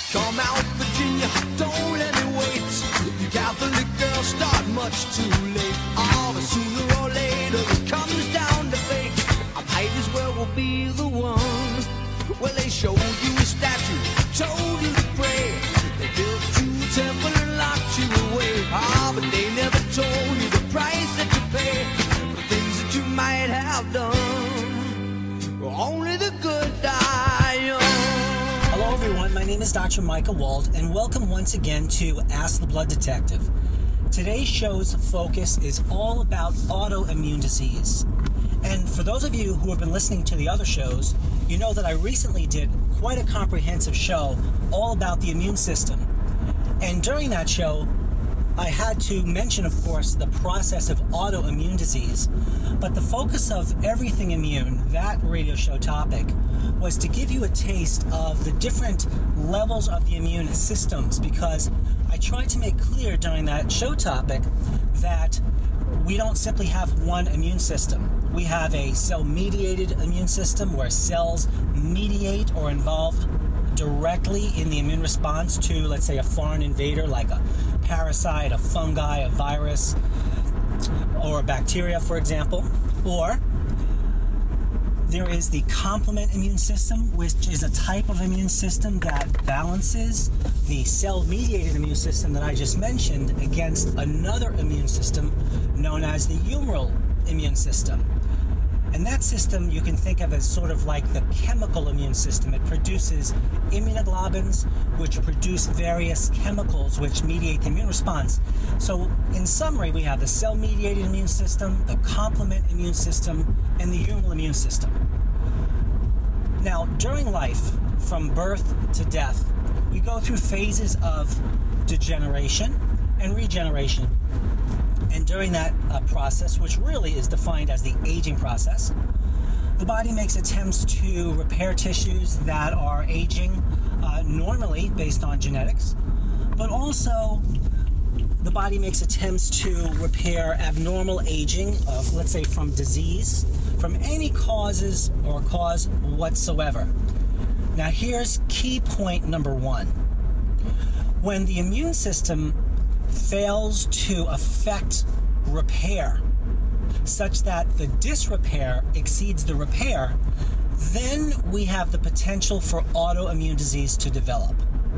Come out, Virginia, don't let me wait. You Catholic girls start much too late. Oh, but sooner or later it comes down to fate. I might as well will be the one. Well, they showed you a statue, told you to pray. They built you a temple and locked you away. Ah, but they never told you the price that you pay for things that you might have done. Only the good die young. Hello everyone, my name is Dr. Micah Wald, and welcome once again to Ask the Blood Detective. Today's show's focus is all about autoimmune disease. And for those of you who have been listening to the other shows, you know that I recently did quite a comprehensive show all about the immune system. And during that show, I had to mention, of course, the process of autoimmune disease. But the focus of Everything Immune, that radio show topic, was to give you a taste of the different levels of the immune systems, because I tried to make clear during that show topic that we don't simply have one immune system. We have a cell-mediated immune system where cells mediate or involved directly in the immune response to, let's say, a foreign invader like a parasite, a fungi, a virus, or a bacteria, for example. Or there is the complement immune system, which is a type of immune system that balances the cell-mediated immune system that I just mentioned against another immune system known as the humoral immune system. And that system you can think of as sort of like the chemical immune system. It produces immunoglobulins, which produce various chemicals which mediate the immune response. So in summary, we have the cell-mediated immune system, the complement immune system, and the humoral immune system. Now, during life, from birth to death, we go through phases of degeneration and regeneration. And during that process, which really is defined as the aging process, the body makes attempts to repair tissues that are aging normally based on genetics, but also the body makes attempts to repair abnormal aging of, let's say, from disease, from any causes or cause whatsoever. Now, here's key point number one. When the immune system fails to affect repair such that the disrepair exceeds the repair, then we have the potential for autoimmune disease to develop.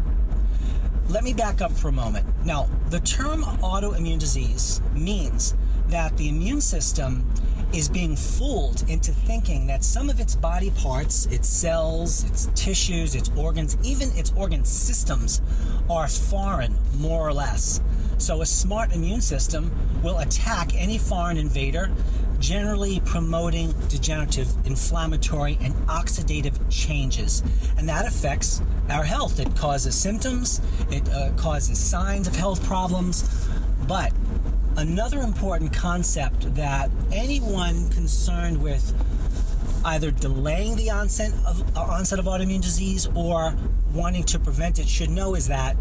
Let me back up for a moment. Now, the term autoimmune disease means that the immune system is being fooled into thinking that some of its body parts, its cells, its tissues, its organs, even its organ systems are foreign, more or less. So a smart immune system will attack any foreign invader, generally promoting degenerative, inflammatory, and oxidative changes. And that affects our health. It causes symptoms, it causes signs of health problems. But another important concept that anyone concerned with either delaying the onset of autoimmune disease or wanting to prevent it should know is that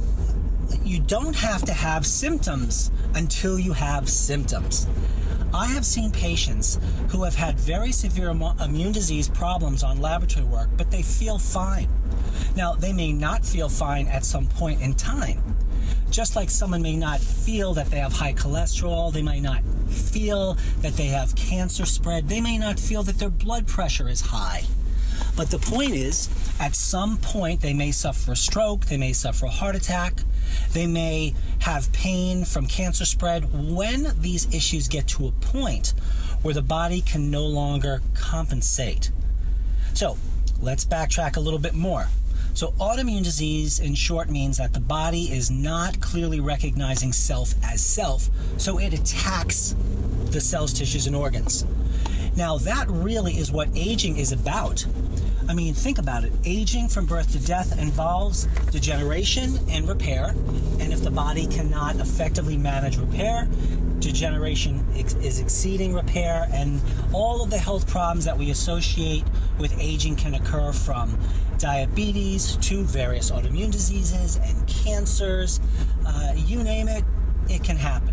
you don't have to have symptoms until you have symptoms. I have seen patients who have had very severe immune disease problems on laboratory work, but they feel fine. Now, they may not feel fine at some point in time. Just like someone may not feel that they have high cholesterol, they might not feel that they have cancer spread, they may not feel that their blood pressure is high. But the point is, at some point, they may suffer a stroke, they may suffer a heart attack, they may have pain from cancer spread when these issues get to a point where the body can no longer compensate. So, let's backtrack a little bit more. So, autoimmune disease, in short, means that the body is not clearly recognizing self as self, so it attacks the cells, tissues, and organs. Now, that really is what aging is about. I mean, think about it. Aging from birth to death involves degeneration and repair. And if the body cannot effectively manage repair, degeneration is exceeding repair. And all of the health problems that we associate with aging can occur, from diabetes to various autoimmune diseases and cancers. You name it, it can happen.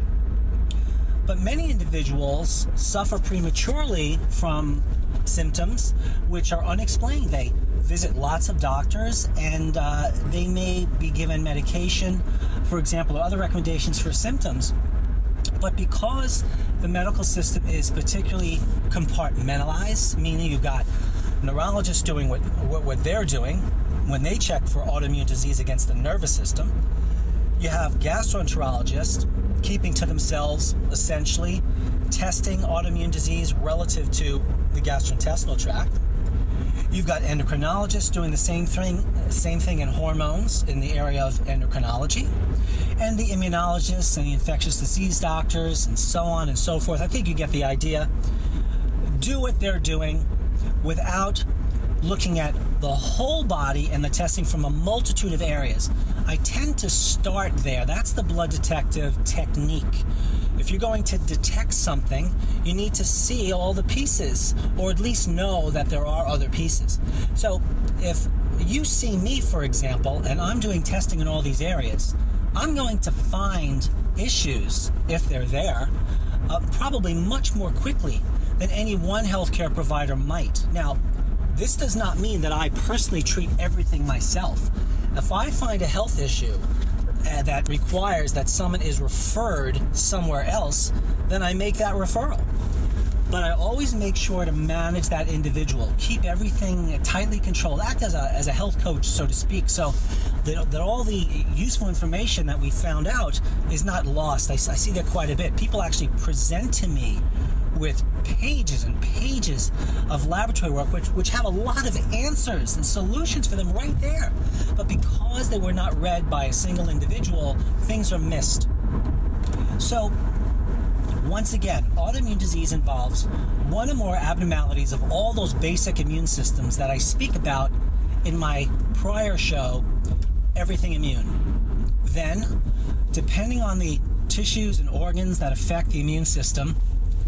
But many individuals suffer prematurely from symptoms which are unexplained. visit lots of doctors, and they may be given medication, for example, or other recommendations for symptoms. But because the medical system is particularly compartmentalized, meaning you've got neurologists doing what they're doing when they check for autoimmune disease against the nervous system, you have gastroenterologists keeping to themselves, essentially, testing autoimmune disease relative to the gastrointestinal tract. You've got endocrinologists doing the same thing in hormones in the area of endocrinology, and the immunologists and the infectious disease doctors and so on and so forth. I think you get the idea. Do what they're doing without looking at the whole body and the testing from a multitude of areas. I tend to start there. That's the blood detective technique. If you're going to detect something, you need to see all the pieces, or at least know that there are other pieces. So if you see me, for example, and I'm doing testing in all these areas, I'm going to find issues, if they're there, probably much more quickly than any one healthcare provider might. Now, this does not mean that I personally treat everything myself. If I find a health issue that requires that someone is referred somewhere else, then I make that referral. But I always make sure to manage that individual, keep everything tightly controlled, act as a health coach, so to speak, so that all the useful information that we found out is not lost. I see that quite a bit. People actually present to me with pages and pages of laboratory work which have a lot of answers and solutions for them right there. But because they were not read by a single individual, things are missed. So, once again, autoimmune disease involves one or more abnormalities of all those basic immune systems that I speak about in my prior show, Everything Immune. Then, depending on the tissues and organs that affect the immune system,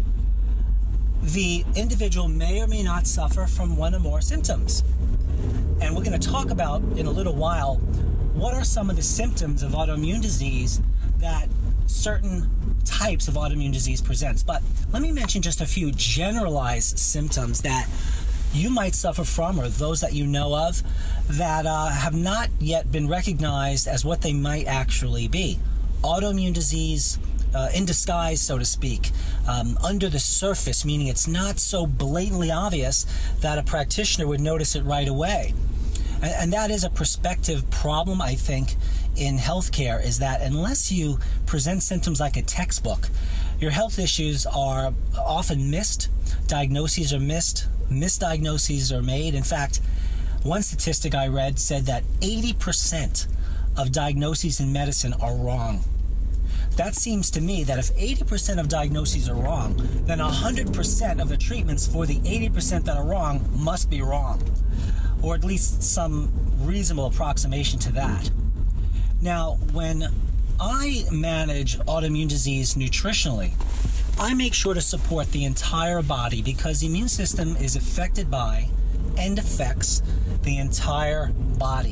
the individual may or may not suffer from one or more symptoms. And we're going to talk about in a little while what are some of the symptoms of autoimmune disease that certain types of autoimmune disease presents. But let me mention just a few generalized symptoms that you might suffer from, or those that you know of, that have not yet been recognized as what they might actually be. Autoimmune disease in disguise, so to speak, under the surface, meaning it's not so blatantly obvious that a practitioner would notice it right away. And that is a perspective problem, I think, in healthcare, is that unless you present symptoms like a textbook, your health issues are often missed, diagnoses are missed, misdiagnoses are made. In fact, one statistic I read said that 80% of diagnoses in medicine are wrong. That seems to me that if 80% of diagnoses are wrong, then 100% of the treatments for the 80% that are wrong must be wrong, or at least some reasonable approximation to that. Now, when I manage autoimmune disease nutritionally, I make sure to support the entire body because the immune system is affected by and affects the entire body.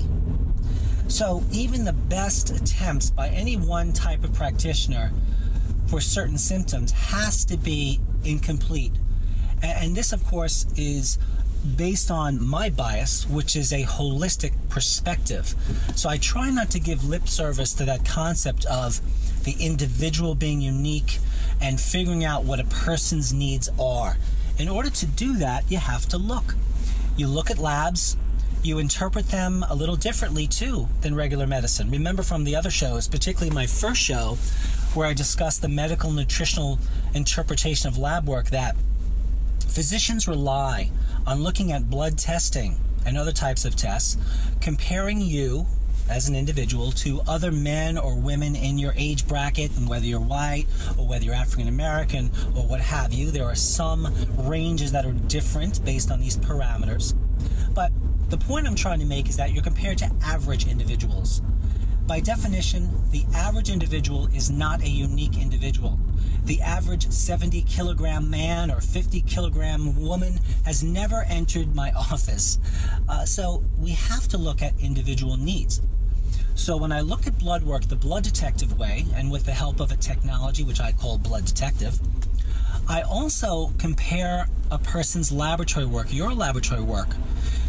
So even the best attempts by any one type of practitioner for certain symptoms has to be incomplete. And this, of course, is based on my bias, which is a holistic perspective. So I try not to give lip service to that concept of the individual being unique and figuring out what a person's needs are. In order to do that, you have to look. You look at labs. You interpret them a little differently, too, than regular medicine. Remember from the other shows, particularly my first show, where I discussed the medical nutritional interpretation of lab work, that physicians rely on looking at blood testing and other types of tests, comparing you as an individual to other men or women in your age bracket, and whether you're white or whether you're African American or what have you. There are some ranges that are different based on these parameters. But the point I'm trying to make is that you're compared to average individuals. By definition, the average individual is not a unique individual. The average 70-kilogram man or 50-kilogram woman has never entered my office. So we have to look at individual needs. So when I look at blood work the blood detective way, and with the help of a technology which I call Blood Detective, I also compare a person's laboratory work, your laboratory work,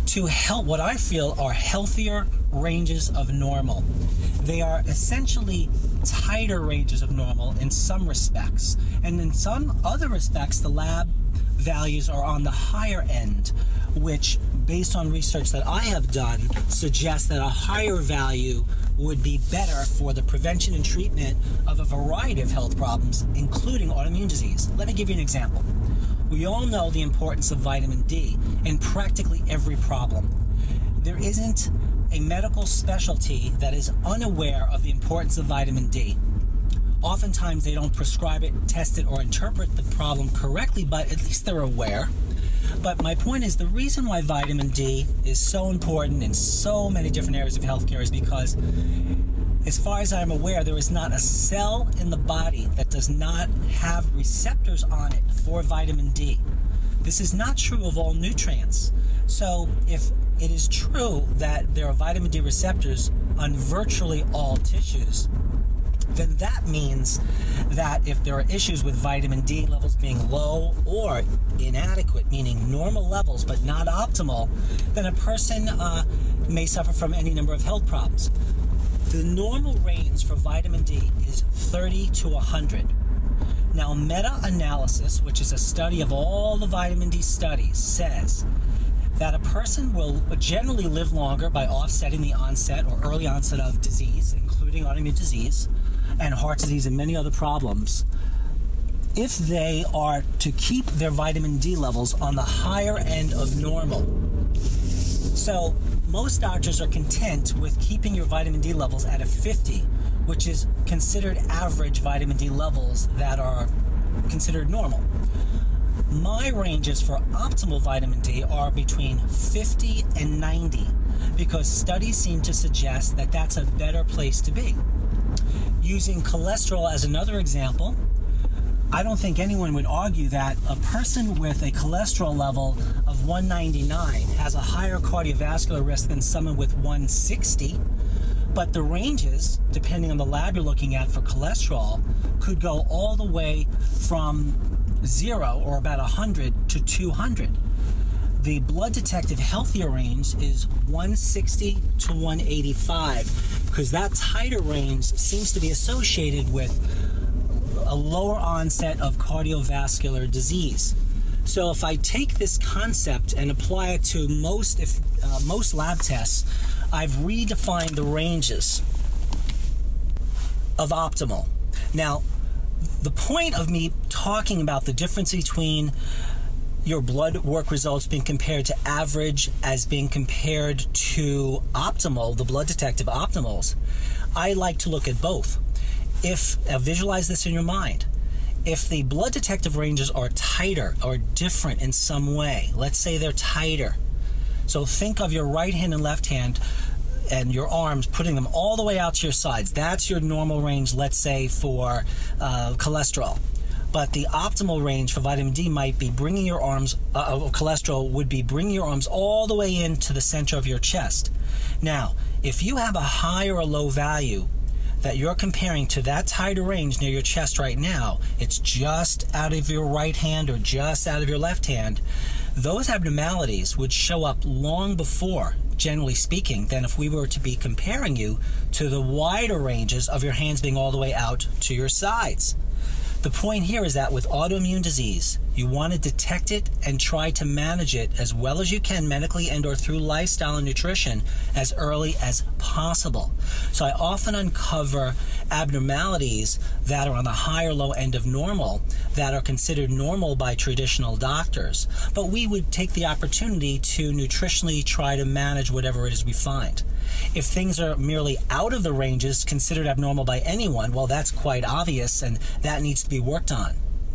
to help what I feel are healthier ranges of normal. They are essentially tighter ranges of normal in some respects, and in some other respects the lab values are on the higher end, which, based on research that I have done, suggests that a higher value would be better for the prevention and treatment of a variety of health problems, including autoimmune disease. Let me give you an example. We all know the importance of vitamin D in practically every problem. There isn't a medical specialty that is unaware of the importance of vitamin D. Oftentimes they don't prescribe it, test it, or interpret the problem correctly, but at least they're aware. But my point is, the reason why vitamin D is so important in so many different areas of healthcare is because, as far as I'm aware, there is not a cell in the body that does not have receptors on it for vitamin D. This is not true of all nutrients. So if it is true that there are vitamin D receptors on virtually all tissues, then that means that if there are issues with vitamin D levels being low or inadequate, meaning normal levels but not optimal, then a person may suffer from any number of health problems. The normal range for vitamin D is 30 to 100. Now, meta-analysis, which is a study of all the vitamin D studies, says that a person will generally live longer by offsetting the onset or early onset of disease, including autoimmune disease and heart disease and many other problems, if they are to keep their vitamin D levels on the higher end of normal. So most doctors are content with keeping your vitamin D levels at a 50, which is considered average vitamin D levels that are considered normal. My ranges for optimal vitamin D are between 50 and 90 because studies seem to suggest that that's a better place to be. Using cholesterol as another example, I don't think anyone would argue that a person with a cholesterol level of 199 has a higher cardiovascular risk than someone with 160, but the ranges, depending on the lab you're looking at for cholesterol, could go all the way from 0 or about 100 to 200. The blood detective healthier range is 160 to 185 because that tighter range seems to be associated with a lower onset of cardiovascular disease. So if I take this concept and apply it to most lab tests, I've redefined the ranges of optimal. Now, the point of me talking about the difference between your blood work results being compared to average as being compared to optimal, the blood detective optimals, I like to look at both. Visualize this in your mind. If the blood detective ranges are tighter or different in some way, let's say they're tighter. So think of your right hand and left hand and your arms, putting them all the way out to your sides. That's your normal range, let's say, for cholesterol. But the optimal range for vitamin D might be bringing your arms, cholesterol would be bringing your arms all the way into the center of your chest. Now, if you have a high or a low value that you're comparing to that tighter range near your chest right now, it's just out of your right hand or just out of your left hand, those abnormalities would show up long before, generally speaking, than if we were to be comparing you to the wider ranges of your hands being all the way out to your sides. The point here is that with autoimmune disease, you want to detect it and try to manage it as well as you can medically and or through lifestyle and nutrition as early as possible. So I often uncover abnormalities that are on the high or low end of normal that are considered normal by traditional doctors. But we would take the opportunity to nutritionally try to manage whatever it is we find. If things are merely out of the ranges considered abnormal by anyone, well, that's quite obvious, and that needs to be worked on.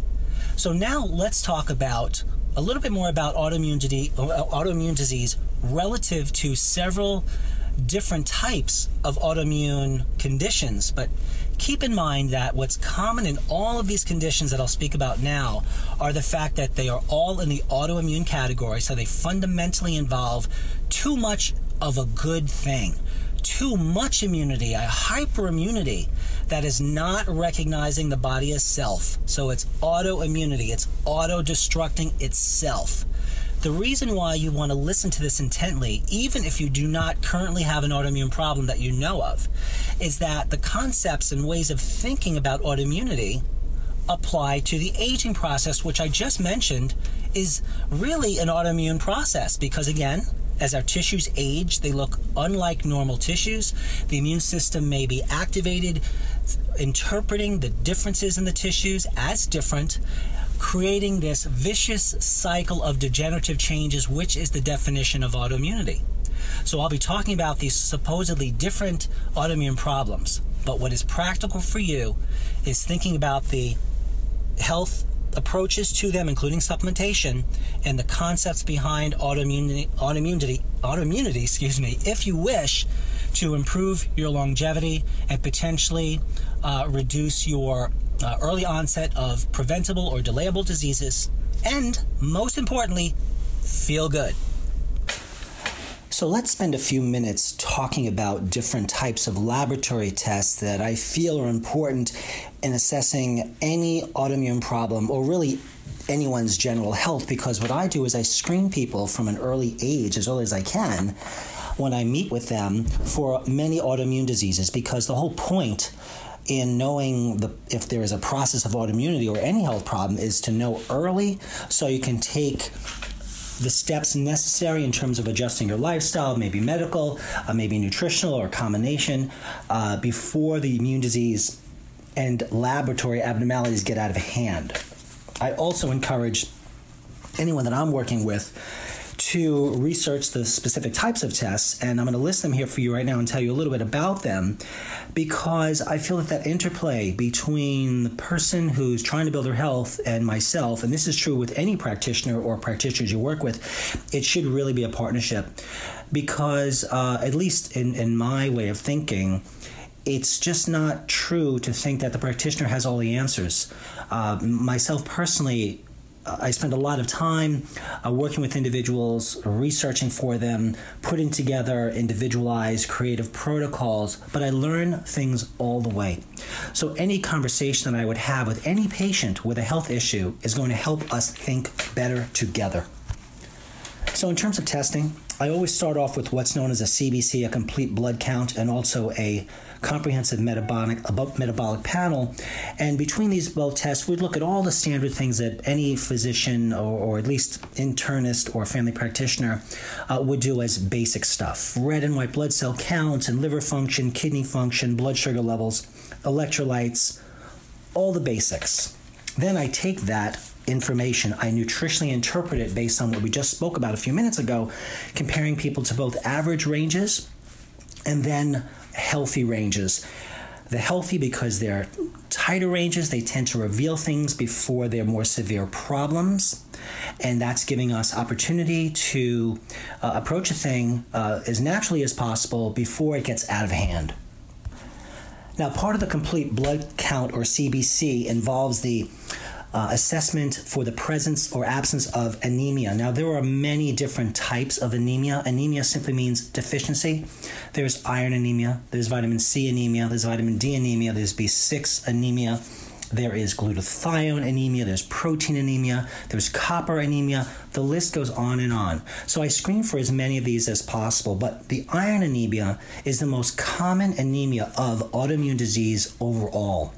So now let's talk about a little bit more about autoimmune disease relative to several different types of autoimmune conditions. But keep in mind that what's common in all of these conditions that I'll speak about now are the fact that they are all in the autoimmune category, so they fundamentally involve too much of a good thing. Too much immunity, a hyperimmunity that is not recognizing the body as self. So it's autoimmunity. It's auto-destructing itself. The reason why you want to listen to this intently, even if you do not currently have an autoimmune problem that you know of, is that the concepts and ways of thinking about autoimmunity apply to the aging process, which I just mentioned is really an autoimmune process because, again, as our tissues age, they look unlike normal tissues. The immune system may be activated, interpreting the differences in the tissues as different, creating this vicious cycle of degenerative changes, which is the definition of autoimmunity. So I'll be talking about these supposedly different autoimmune problems, but what is practical for you is thinking about the health approaches to them, including supplementation, and the concepts behind autoimmunity, if you wish to improve your longevity and potentially reduce your early onset of preventable or delayable diseases, and most importantly, feel good. So let's spend a few minutes talking about different types of laboratory tests that I feel are important in assessing any autoimmune problem or really anyone's general health, because what I do is I screen people from an early age, as early as I can, when I meet with them for many autoimmune diseases, because the whole point in knowing if there is a process of autoimmunity or any health problem is to know early so you can take the steps necessary in terms of adjusting your lifestyle, maybe medical, maybe nutritional or combination, before the immune disease and laboratory abnormalities get out of hand. I also encourage anyone that I'm working with to research the specific types of tests, and I'm going to list them here for you right now and tell you a little bit about them, because I feel that interplay between the person who's trying to build their health and myself, and this is true with any practitioner or practitioners you work with, it should really be a partnership, because at least in my way of thinking, it's just not true to think that the practitioner has all the answers. Myself personally, I spend a lot of time working with individuals, researching for them, putting together individualized creative protocols, but I learn things all the way. So any conversation that I would have with any patient with a health issue is going to help us think better together. So in terms of testing, I always start off with what's known as a CBC, a complete blood count, and also a comprehensive metabolic panel. And between these both tests, we'd look at all the standard things that any physician or at least internist or family practitioner would do as basic stuff. Red and white blood cell counts and liver function, kidney function, blood sugar levels, electrolytes, all the basics. Then I take that information, I nutritionally interpret it based on what we just spoke about a few minutes ago, comparing people to both average ranges and then healthy ranges. The healthy, because they're tighter ranges, they tend to reveal things before they're more severe problems, and that's giving us opportunity to approach a thing as naturally as possible before it gets out of hand. Now, part of the complete blood count, or CBC, involves the assessment for the presence or absence of anemia. Now, there are many different types of anemia. Anemia simply means deficiency. There's iron anemia, there's vitamin C anemia, there's vitamin D anemia, there's B6 anemia, there is glutathione anemia, there's protein anemia, there's copper anemia. The list goes on and on. So I screen for as many of these as possible, but the iron anemia is the most common anemia of autoimmune disease overall.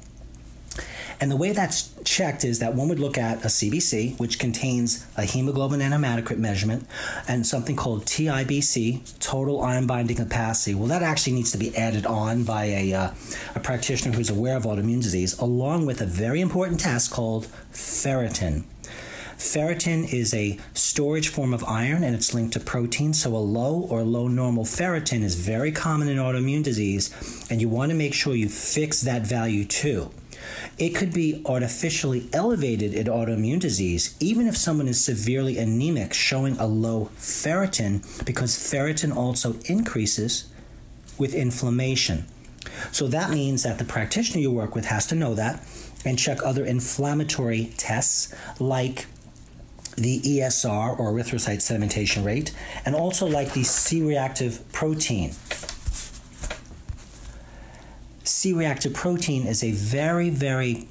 And the way that's checked is that one would look at a CBC, which contains a hemoglobin and hematocrit measurement, and something called TIBC, total iron binding capacity. Well, that actually needs to be added on by a practitioner who's aware of autoimmune disease, along with a very important test called ferritin. Ferritin is a storage form of iron, and it's linked to protein, so a low or low normal ferritin is very common in autoimmune disease, and you want to make sure you fix that value too. It could be artificially elevated in autoimmune disease, even if someone is severely anemic, showing a low ferritin, because ferritin also increases with inflammation. So that means that the practitioner you work with has to know that and check other inflammatory tests like the ESR, or erythrocyte sedimentation rate, and also like the C-reactive protein. C-reactive protein is a very, very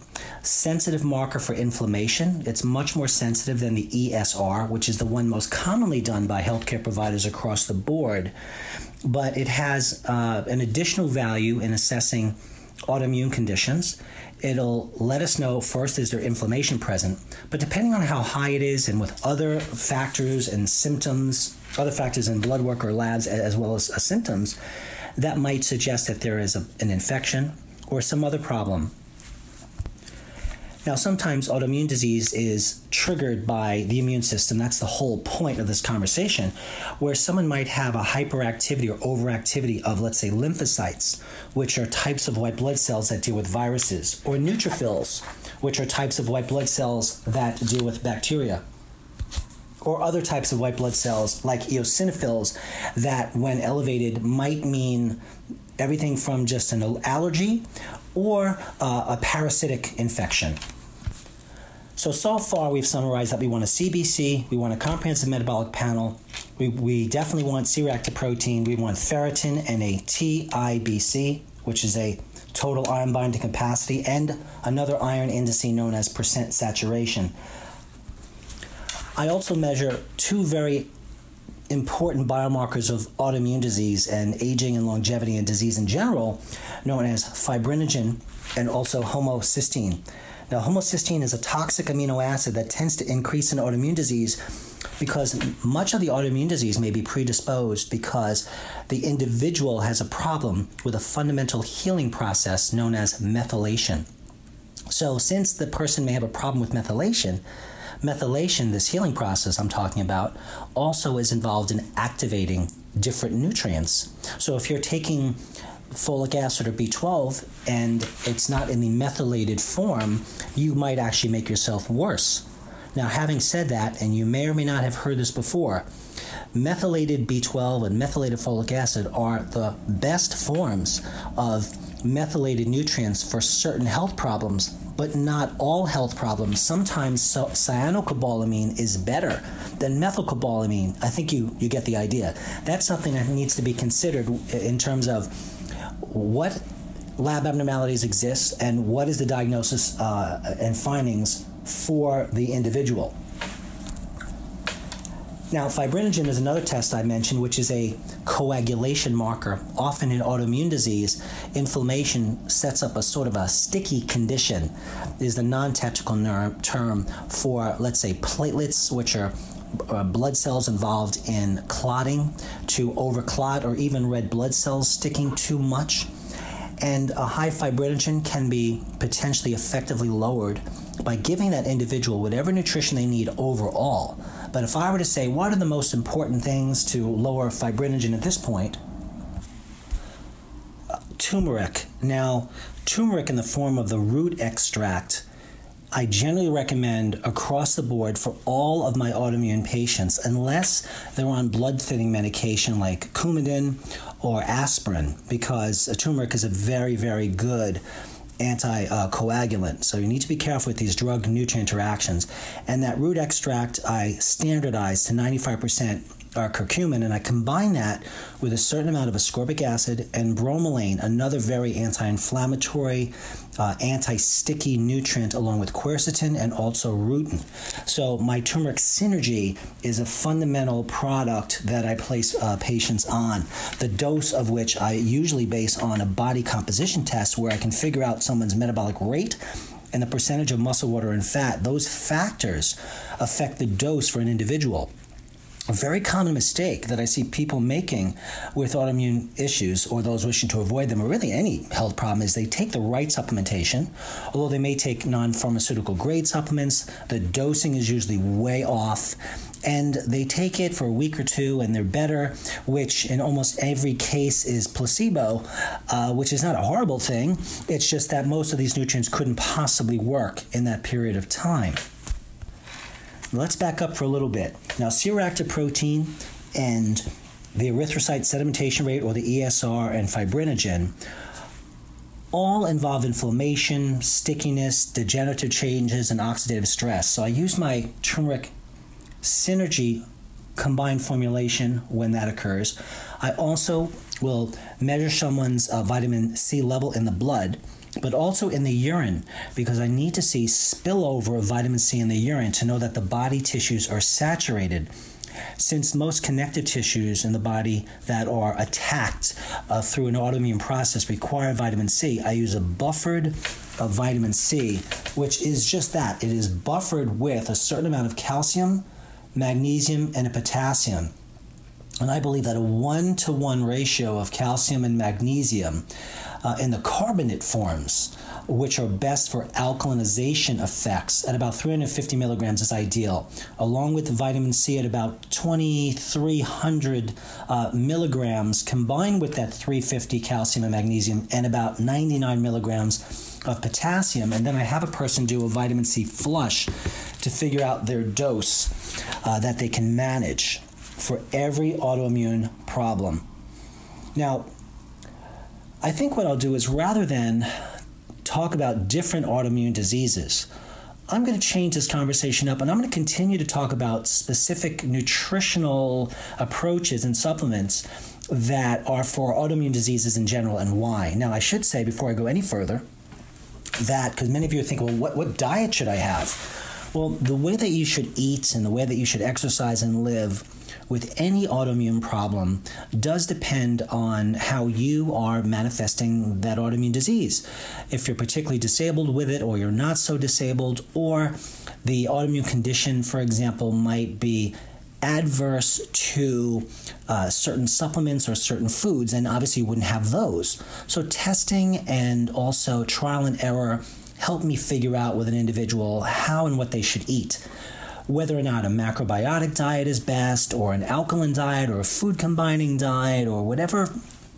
sensitive marker for inflammation. It's much more sensitive than the ESR, which is the one most commonly done by healthcare providers across the board. But it has an additional value in assessing autoimmune conditions. It'll let us know, first, is there inflammation present? But depending on how high it is and with other factors and symptoms, other factors in blood work or labs as well as symptoms, that might suggest that there is an infection or some other problem. Now, sometimes autoimmune disease is triggered by the immune system. That's the whole point of this conversation, where someone might have a hyperactivity or overactivity of, let's say, lymphocytes, which are types of white blood cells that deal with viruses, or neutrophils, which are types of white blood cells that deal with bacteria, or other types of white blood cells like eosinophils that, when elevated, might mean everything from just an allergy or a parasitic infection. So far we've summarized that we want a CBC, we want a comprehensive metabolic panel, we definitely want C-reactive protein, we want ferritin and a TIBC, which is a total iron binding capacity, and another iron indice known as percent saturation. I also measure two very important biomarkers of autoimmune disease and aging and longevity and disease in general, known as fibrinogen and also homocysteine. Now, homocysteine is a toxic amino acid that tends to increase in autoimmune disease because much of the autoimmune disease may be predisposed because the individual has a problem with a fundamental healing process known as methylation. So since the person may have a problem with methylation, this healing process I'm talking about, also is involved in activating different nutrients. So if you're taking folic acid or B12 and it's not in the methylated form, you might actually make yourself worse. Now, having said that, and you may or may not have heard this before, methylated B12 and methylated folic acid are the best forms of methylated nutrients for certain health problems, but not all health problems. Sometimes cyanocobalamin is better than methylcobalamin. I think you get the idea. That's something that needs to be considered in terms of what lab abnormalities exist and what is the diagnosis and findings for the individual. Now, fibrinogen is another test I mentioned, which is a coagulation marker. Often in autoimmune disease, inflammation sets up a sort of a sticky condition, is the non-technical term for, let's say, platelets, which are blood cells involved in clotting, to overclot, or even red blood cells sticking too much. And a high fibrinogen can be potentially effectively lowered by giving that individual whatever nutrition they need overall. But if I were to say, what are the most important things to lower fibrinogen at this point? Turmeric. Now, turmeric in the form of the root extract, I generally recommend across the board for all of my autoimmune patients, unless they're on blood-thinning medication like Coumadin or aspirin, because turmeric is a very, very good anticoagulant. So you need to be careful with these drug-nutrient interactions. And that root extract I standardize to 95% curcumin, and I combine that with a certain amount of ascorbic acid and bromelain, another very anti-inflammatory, anti-sticky nutrient, along with quercetin and also rutin. So my turmeric synergy is a fundamental product that I place patients on, the dose of which I usually base on a body composition test where I can figure out someone's metabolic rate and the percentage of muscle, water, and fat. Those factors affect the dose for an individual. A very common mistake that I see people making with autoimmune issues, or those wishing to avoid them, or really any health problem, is they take the right supplementation. Although they may take non-pharmaceutical grade supplements, the dosing is usually way off, and they take it for a week or two and they're better, which in almost every case is placebo, which is not a horrible thing. It's just that most of these nutrients couldn't possibly work in that period of time. Let's back up for a little bit. Now, C-reactive protein and the erythrocyte sedimentation rate, or the ESR, and fibrinogen all involve inflammation, stickiness, degenerative changes, and oxidative stress. So I use my turmeric synergy combined formulation when that occurs. I also will measure someone's vitamin C level in the blood, but also in the urine, because I need to see spillover of vitamin C in the urine to know that the body tissues are saturated. Since most connective tissues in the body that are attacked through an autoimmune process require vitamin C, I use a buffered vitamin C, which is just that. It is buffered with a certain amount of calcium, magnesium, and a potassium. And I believe that a 1-to-1 ratio of calcium and magnesium in the carbonate forms, which are best for alkalinization effects, at about 350 milligrams is ideal, along with vitamin C at about 2,300 milligrams, combined with that 350 calcium and magnesium and about 99 milligrams of potassium. And then I have a person do a vitamin C flush to figure out their dose that they can manage for every autoimmune problem. Now, I think what I'll do is, rather than talk about different autoimmune diseases, I'm going to change this conversation up, and I'm going to continue to talk about specific nutritional approaches and supplements that are for autoimmune diseases in general and why. Now, I should say before I go any further that, because many of you are thinking, well, what diet should I have? Well, the way that you should eat and the way that you should exercise and live with any autoimmune problem does depend on how you are manifesting that autoimmune disease. If you're particularly disabled with it, or you're not so disabled, or the autoimmune condition, for example, might be adverse to certain supplements or certain foods, and obviously you wouldn't have those. So testing and also trial and error help me figure out with an individual how and what they should eat. Whether or not a macrobiotic diet is best, or an alkaline diet, or a food combining diet, or whatever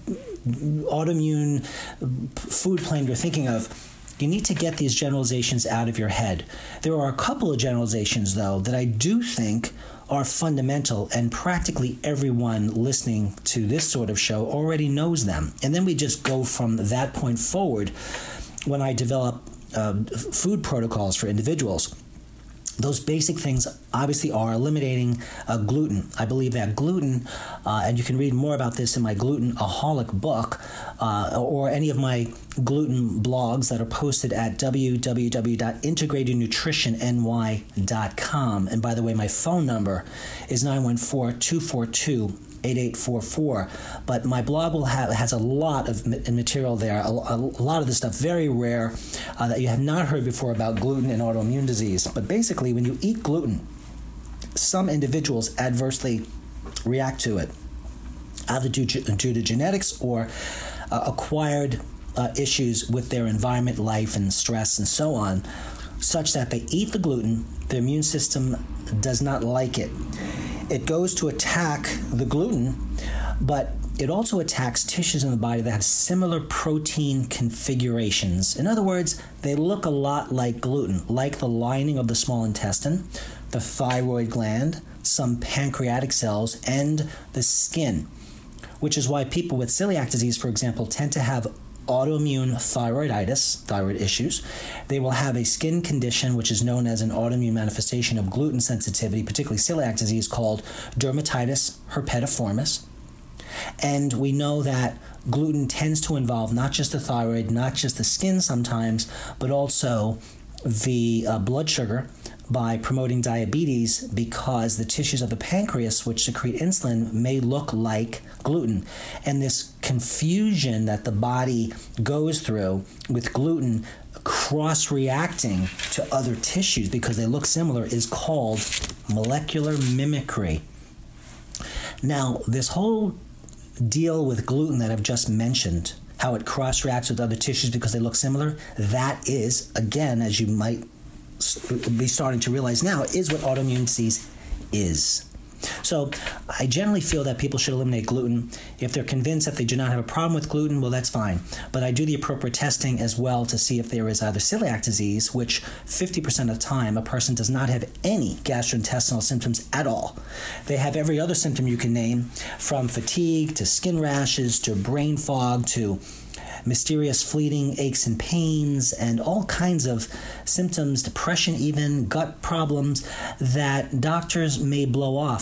autoimmune food plan you're thinking of, you need to get these generalizations out of your head. There are a couple of generalizations, though, that I do think are fundamental, and practically everyone listening to this sort of show already knows them. And then we just go from that point forward when I develop food protocols for individuals. Those basic things obviously are eliminating gluten. I believe that gluten, and you can read more about this in my Gluten-aholic book, or any of my gluten blogs that are posted at www.integratednutritionny.com. And by the way, my phone number is 914-242-8844. But my blog has a lot of material there, a lot of this stuff, very rare, that you have not heard before about gluten and autoimmune disease. But basically, when you eat gluten, some individuals adversely react to it, either due to genetics or acquired issues with their environment, life, and stress, and so on, such that they eat the gluten, their immune system does not like it. It goes to attack the gluten, but it also attacks tissues in the body that have similar protein configurations. In other words, they look a lot like gluten, like the lining of the small intestine, the thyroid gland, some pancreatic cells, and the skin, which is why people with celiac disease, for example, tend to have autoimmune thyroiditis, thyroid issues. They will have a skin condition which is known as an autoimmune manifestation of gluten sensitivity, particularly celiac disease, called dermatitis herpetiformis. And we know that gluten tends to involve not just the thyroid, not just the skin sometimes, but also the blood sugar, by promoting diabetes, because the tissues of the pancreas, which secrete insulin, may look like gluten. And this confusion that the body goes through with gluten cross-reacting to other tissues because they look similar is called molecular mimicry. Now, this whole deal with gluten that I've just mentioned, how it cross-reacts with other tissues because they look similar, that is, again, as you might be starting to realize now, is what autoimmune disease is. So I generally feel that people should eliminate gluten. If they're convinced that they do not have a problem with gluten, well, that's fine. But I do the appropriate testing as well to see if there is either celiac disease, which 50% of the time a person does not have any gastrointestinal symptoms at all. They have every other symptom you can name, from fatigue to skin rashes to brain fog to mysterious fleeting aches and pains and all kinds of symptoms, depression even, gut problems, that doctors may blow off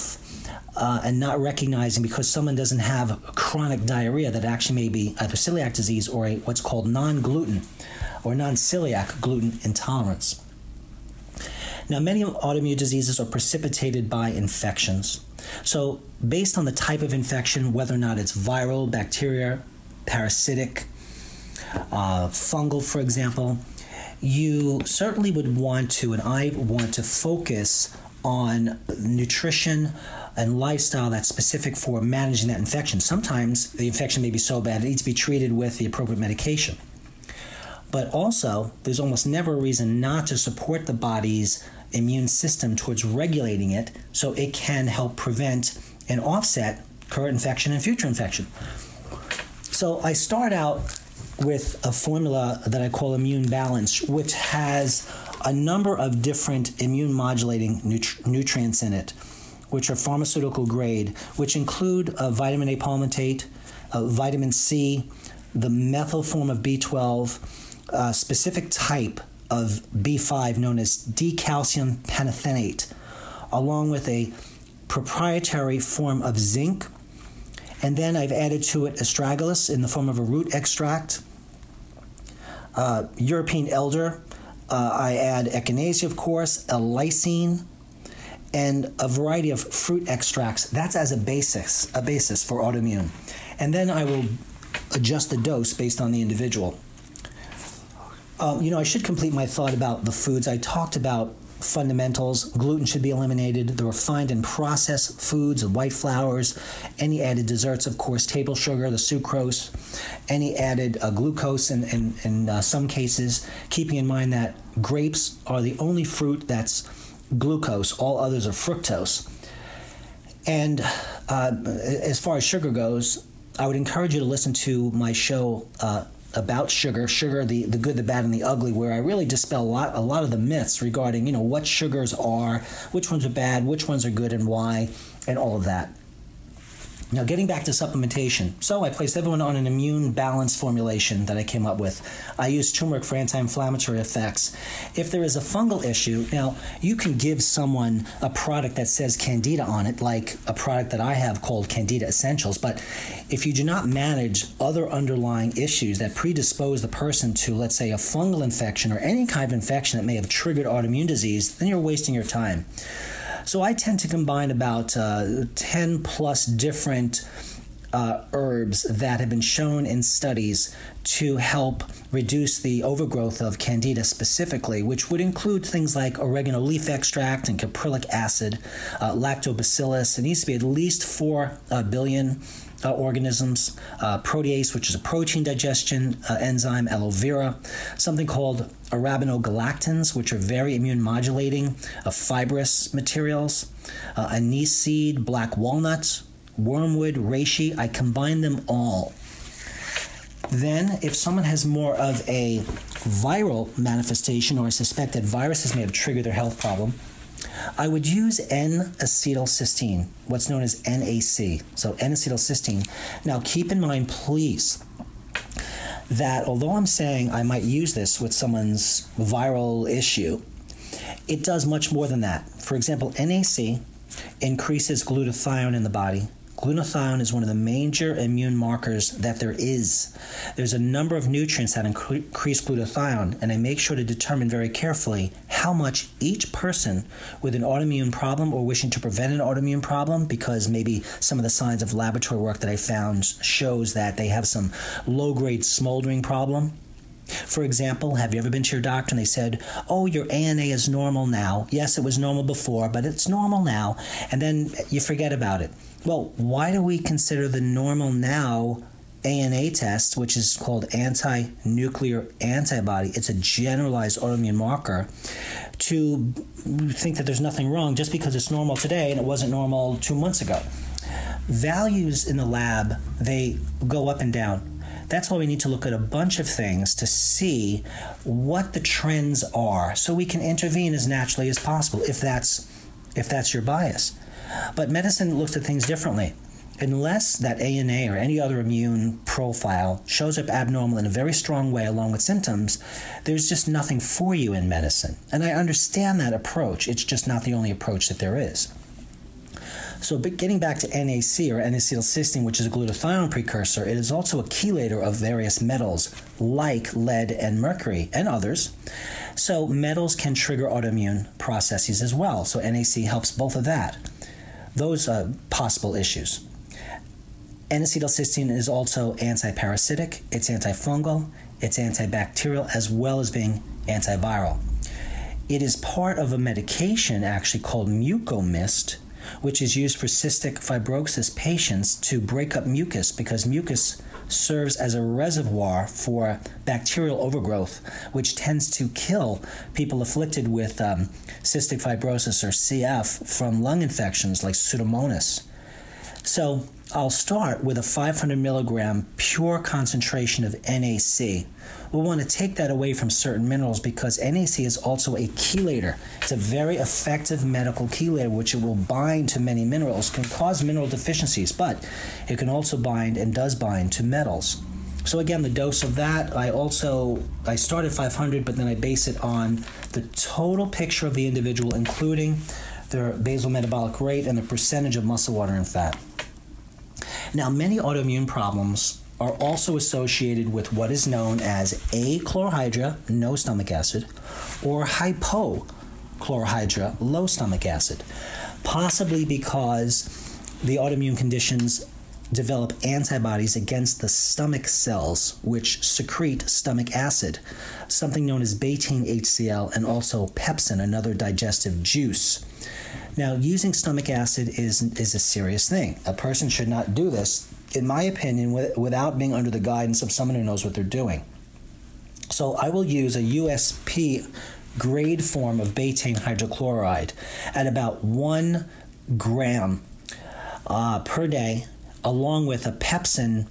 and not recognizing because someone doesn't have chronic diarrhea that actually may be either celiac disease or what's called non-gluten or non-celiac gluten intolerance. Now, many autoimmune diseases are precipitated by infections. So based on the type of infection, whether or not it's viral, bacteria, parasitic, fungal, for example, you certainly would want to, and I want to focus on nutrition and lifestyle that's specific for managing that infection. Sometimes the infection may be so bad it needs to be treated with the appropriate medication. But also, there's almost never a reason not to support the body's immune system towards regulating it so it can help prevent and offset current infection and future infection. So I start out with a formula that I call Immune Balance, which has a number of different immune modulating nutrients in it, which are pharmaceutical grade, which include vitamin A palmitate, vitamin C, the methyl form of B12, a specific type of B5 known as D-calcium panthenate, along with a proprietary form of zinc. And then I've added to it astragalus in the form of a root extract, European elder. I add echinacea, of course, lysine, and a variety of fruit extracts. That's as a basis for autoimmune. And then I will adjust the dose based on the individual. I should complete my thought about the foods. I talked about fundamentals. Gluten should be eliminated. The refined and processed foods, the white flours, any added desserts, of course, table sugar, the sucrose, any added glucose in some cases, keeping in mind that grapes are the only fruit that's glucose. All others are fructose. And as far as sugar goes, I would encourage you to listen to my show about sugar, the good, the bad, and the ugly, where I really dispel a lot of the myths regarding, what sugars are, which ones are bad, which ones are good, and why, and all of that. Now, getting back to supplementation. So I placed everyone on an immune balance formulation that I came up with. I use turmeric for anti-inflammatory effects. If there is a fungal issue, now you can give someone a product that says Candida on it, like a product that I have called Candida Essentials, but if you do not manage other underlying issues that predispose the person to, let's say, a fungal infection or any kind of infection that may have triggered autoimmune disease, then you're wasting your time. So I tend to combine about 10 plus different herbs that have been shown in studies to help reduce the overgrowth of Candida specifically, which would include things like oregano leaf extract and caprylic acid, lactobacillus. It needs to be at least 4 billion organisms, protease, which is a protein digestion enzyme, aloe vera, something called arabinogalactans, which are very immune modulating, fibrous materials, anise seed, black walnuts, wormwood, reishi. I combine them all. Then, if someone has more of a viral manifestation or I suspect that viruses may have triggered their health problem, I would use N-acetylcysteine, what's known as NAC. So N-acetylcysteine. Now, keep in mind, please, that although I'm saying I might use this with someone's viral issue, it does much more than that. For example, NAC increases glutathione in the body. Glutathione is one of the major immune markers that there is. There's a number of nutrients that increase glutathione, and I make sure to determine very carefully how much each person with an autoimmune problem or wishing to prevent an autoimmune problem, because maybe some of the signs of laboratory work that I found shows that they have some low-grade smoldering problem. For example, have you ever been to your doctor and they said, oh, your ANA is normal now. Yes, it was normal before, but it's normal now. And then you forget about it. Well, why do we consider the normal now ANA test, which is called anti-nuclear antibody? It's a generalized autoimmune marker, to think that there's nothing wrong just because it's normal today and it wasn't normal 2 months ago. Values in the lab, they go up and down. That's why we need to look at a bunch of things to see what the trends are so we can intervene as naturally as possible if that's your bias. But medicine looks at things differently. Unless that ANA or any other immune profile shows up abnormal in a very strong way along with symptoms, there's just nothing for you in medicine. And I understand that approach. It's just not the only approach that there is. So getting back to NAC, or N-acetylcysteine, which is a glutathione precursor, it is also a chelator of various metals like lead and mercury and others. So metals can trigger autoimmune processes as well. So NAC helps both of that. Those possible issues. N-acetylcysteine is also antiparasitic, it's antifungal, it's antibacterial, as well as being antiviral. It is part of a medication actually called Mucomyst, which is used for cystic fibrosis patients to break up mucus, because mucus serves as a reservoir for bacterial overgrowth, which tends to kill people afflicted with cystic fibrosis, or CF, from lung infections like Pseudomonas. So I'll start with a 500 milligram pure concentration of NAC. We'll want to take that away from certain minerals because NAC is also a chelator. It's a very effective medical chelator, which it will bind to many minerals, can cause mineral deficiencies, but it can also bind and does bind to metals. So again, the dose of that, I start at 500, but then I base it on the total picture of the individual, including their basal metabolic rate and the percentage of muscle water and fat. Now, many autoimmune problems are also associated with what is known as achlorhydria, no stomach acid, or hypochlorhydria, low stomach acid, possibly because the autoimmune conditions develop antibodies against the stomach cells, which secrete stomach acid, something known as betaine HCl, and also pepsin, another digestive juice. Now, using stomach acid is a serious thing. A person should not do this, in my opinion, without being under the guidance of someone who knows what they're doing. So I will use a USP grade form of betaine hydrochloride at about 1 gram per day, along with a pepsin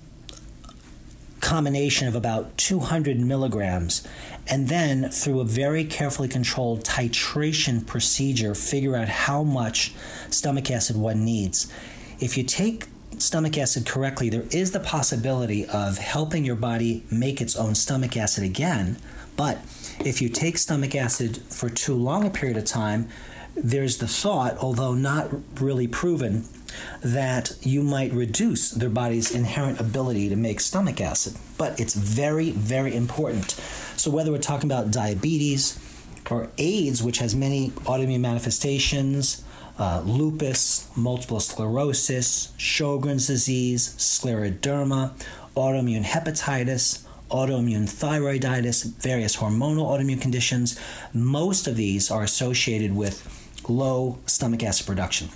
combination of about 200 milligrams, and then through a very carefully controlled titration procedure, figure out how much stomach acid one needs. If you take stomach acid correctly, there is the possibility of helping your body make its own stomach acid again, but if you take stomach acid for too long a period of time, there's the thought, although not really proven, that you might reduce their body's inherent ability to make stomach acid. But it's very, very important. So whether we're talking about diabetes or AIDS, which has many autoimmune manifestations, lupus, multiple sclerosis, Sjogren's disease, scleroderma, autoimmune hepatitis, autoimmune thyroiditis, various hormonal autoimmune conditions, most of these are associated with low stomach acid production.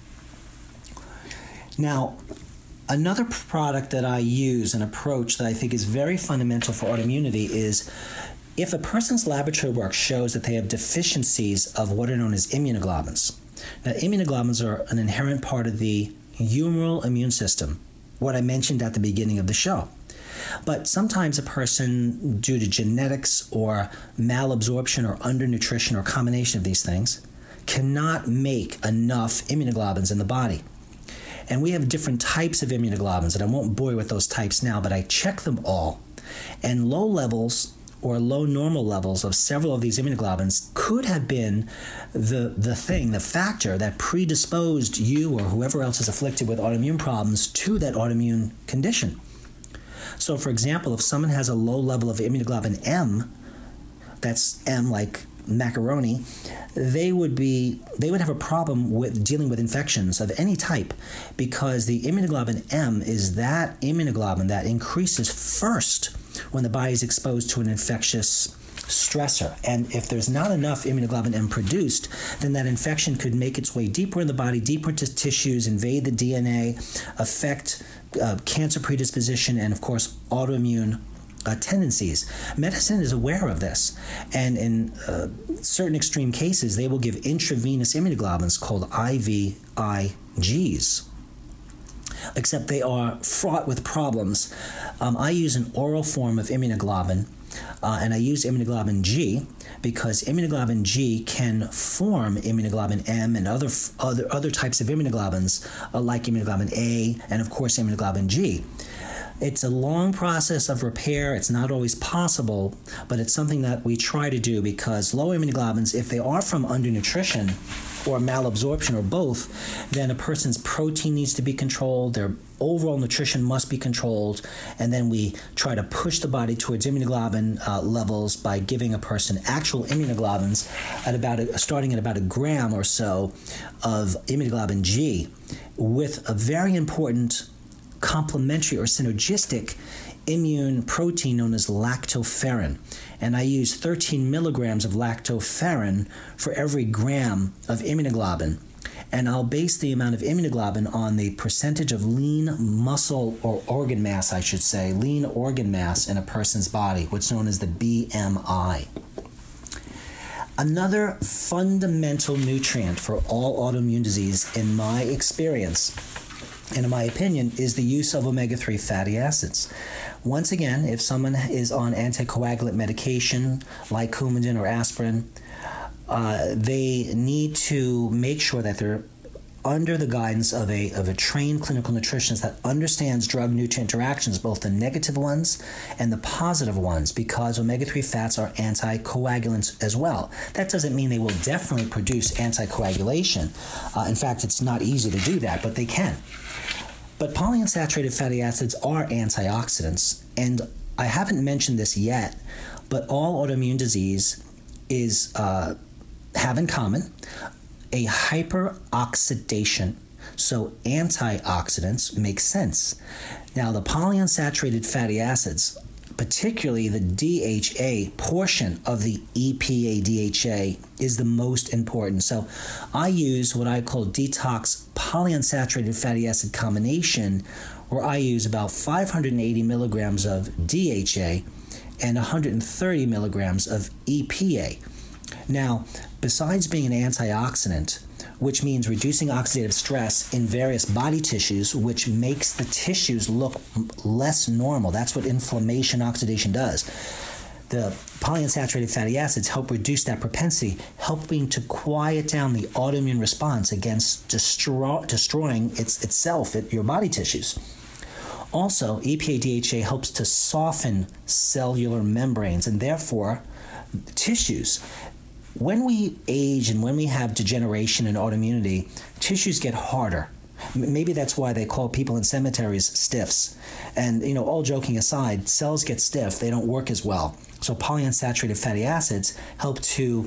Now, another product that I use, an approach that I think is very fundamental for autoimmunity, is if a person's laboratory work shows that they have deficiencies of what are known as immunoglobulins. Now, immunoglobulins are an inherent part of the humoral immune system, what I mentioned at the beginning of the show. But sometimes a person, due to genetics or malabsorption or undernutrition or a combination of these things, cannot make enough immunoglobulins in the body. And we have different types of immunoglobulins, and I won't bore you with those types now, but I check them all. And low levels or low normal levels of several of these immunoglobulins could have been the factor that predisposed you or whoever else is afflicted with autoimmune problems to that autoimmune condition. So, for example, if someone has a low level of immunoglobulin M, that's M like macaroni, they would have a problem with dealing with infections of any type, because the immunoglobulin M is that immunoglobulin that increases first when the body is exposed to an infectious stressor. And if there's not enough immunoglobulin M produced, then that infection could make its way deeper in the body, deeper into tissues, invade the DNA, affect cancer predisposition, and of course autoimmune tendencies. Medicine is aware of this, and in certain extreme cases, they will give intravenous immunoglobulins called IVIGs. Except they are fraught with problems. I use an oral form of immunoglobulin, and I use immunoglobulin G because immunoglobulin G can form immunoglobulin M and other types of immunoglobulins like immunoglobulin A and of course immunoglobulin G. It's a long process of repair. It's not always possible, but it's something that we try to do because low immunoglobulins, if they are from undernutrition, or malabsorption or both, then a person's protein needs to be controlled, their overall nutrition must be controlled, and then we try to push the body towards immunoglobulin levels by giving a person actual immunoglobulins at starting at about a gram or so of immunoglobulin G, with a very important complementary or synergistic immune protein known as lactoferrin. And I use 13 milligrams of lactoferrin for every gram of immunoglobulin. And I'll base the amount of immunoglobulin on the percentage of lean muscle or organ mass, I should say, lean organ mass in a person's body, what's known as the BMI. Another fundamental nutrient for all autoimmune disease, in my experience, and in my opinion, is the use of omega-3 fatty acids. Once again, if someone is on anticoagulant medication like Coumadin or aspirin, they need to make sure that they're under the guidance of a trained clinical nutritionist that understands drug-nutrient interactions, both the negative ones and the positive ones, because omega-3 fats are anticoagulants as well. That doesn't mean they will definitely produce anticoagulation. In fact, it's not easy to do that, but they can. But polyunsaturated fatty acids are antioxidants, and I haven't mentioned this yet, but all autoimmune disease have in common a hyperoxidation. So antioxidants make sense. Now, the polyunsaturated fatty acids, particularly the DHA portion of the EPA-DHA, is the most important. So I use what I call detox polyunsaturated fatty acid combination, where I use about 580 milligrams of DHA and 130 milligrams of EPA. Now, besides being an antioxidant, which means reducing oxidative stress in various body tissues, which makes the tissues look less normal. That's what inflammation oxidation does. The polyunsaturated fatty acids help reduce that propensity, helping to quiet down the autoimmune response against destroying your body tissues. Also, EPA-DHA helps to soften cellular membranes and therefore tissues. When we age and when we have degeneration and autoimmunity, tissues get harder. Maybe that's why they call people in cemeteries stiffs. And, all joking aside, cells get stiff. They don't work as well. So polyunsaturated fatty acids help to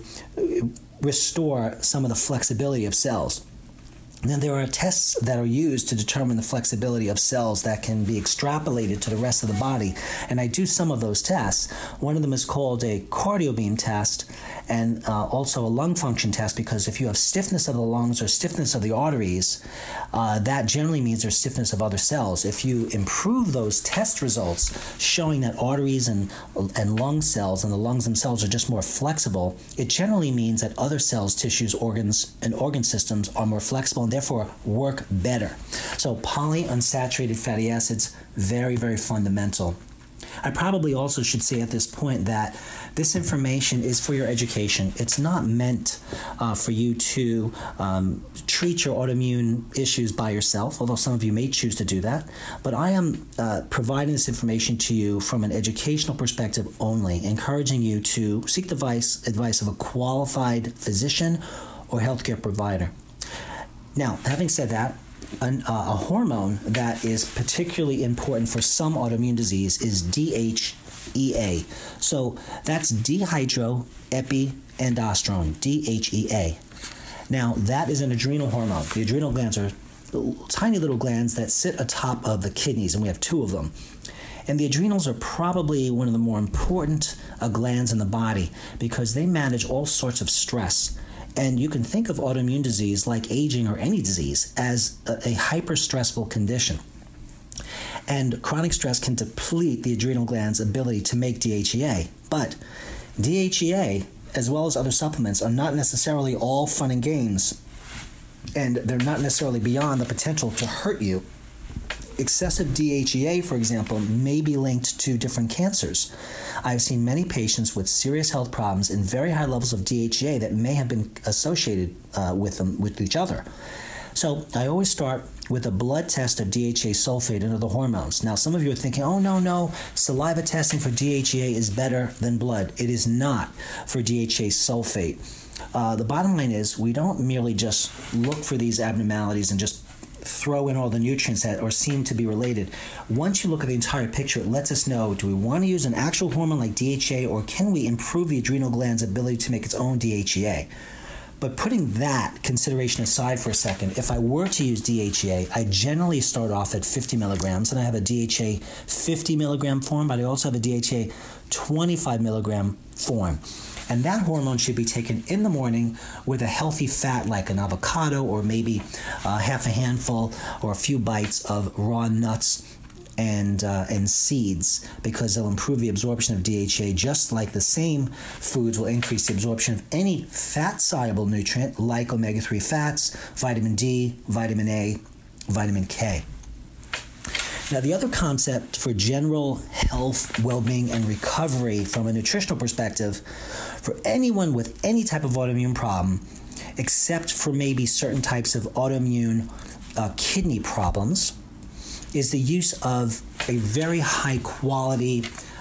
restore some of the flexibility of cells. And then there are tests that are used to determine the flexibility of cells that can be extrapolated to the rest of the body. And I do some of those tests. One of them is called a cardiobeam test and also a lung function test, because if you have stiffness of the lungs or stiffness of the arteries, that generally means there's stiffness of other cells. If you improve those test results showing that arteries and lung cells and the lungs themselves are just more flexible, it generally means that other cells, tissues, organs, and organ systems are more flexible and therefore work better. So polyunsaturated fatty acids, very, very fundamental. I probably also should say at this point that this information is for your education. It's not meant for you to treat your autoimmune issues by yourself, although some of you may choose to do that. But I am providing this information to you from an educational perspective only, encouraging you to seek the advice of a qualified physician or healthcare provider. Now, having said that, a hormone that is particularly important for some autoimmune disease is DHEA. So that's dehydroepiandrosterone, DHEA. Now, that is an adrenal hormone. The adrenal glands are tiny little glands that sit atop of the kidneys, and we have two of them. And the adrenals are probably one of the more important glands in the body because they manage all sorts of stress. And you can think of autoimmune disease, like aging or any disease, as a hyper-stressful condition. And chronic stress can deplete the adrenal gland's ability to make DHEA. But DHEA, as well as other supplements, are not necessarily all fun and games. And they're not necessarily beyond the potential to hurt you. Excessive DHEA, for example, may be linked to different cancers. I've seen many patients with serious health problems and very high levels of DHEA that may have been associated with each other. So I always start with a blood test of DHA sulfate and other hormones. Now, some of you are thinking, oh, no, saliva testing for DHEA is better than blood. It is not for DHA sulfate. the bottom line is we don't merely just look for these abnormalities and just throw in all the nutrients that or seem to be related. Once you look at the entire picture, it lets us know, do we want to use an actual hormone like DHEA, or can we improve the adrenal gland's ability to make its own DHEA? But putting that consideration aside for a second, if I were to use DHEA, I generally start off at 50 milligrams, and I have a DHEA 50 milligram form, but I also have a DHEA 25 milligram form. And that hormone should be taken in the morning with a healthy fat like an avocado, or maybe half a handful or a few bites of raw nuts and seeds, because they'll improve the absorption of DHEA, just like the same foods will increase the absorption of any fat-soluble nutrient like omega-3 fats, vitamin D, vitamin A, vitamin K. Now, the other concept for general health, well-being, and recovery from a nutritional perspective for anyone with any type of autoimmune problem, except for maybe certain types of autoimmune kidney problems, is the use of a very high-quality,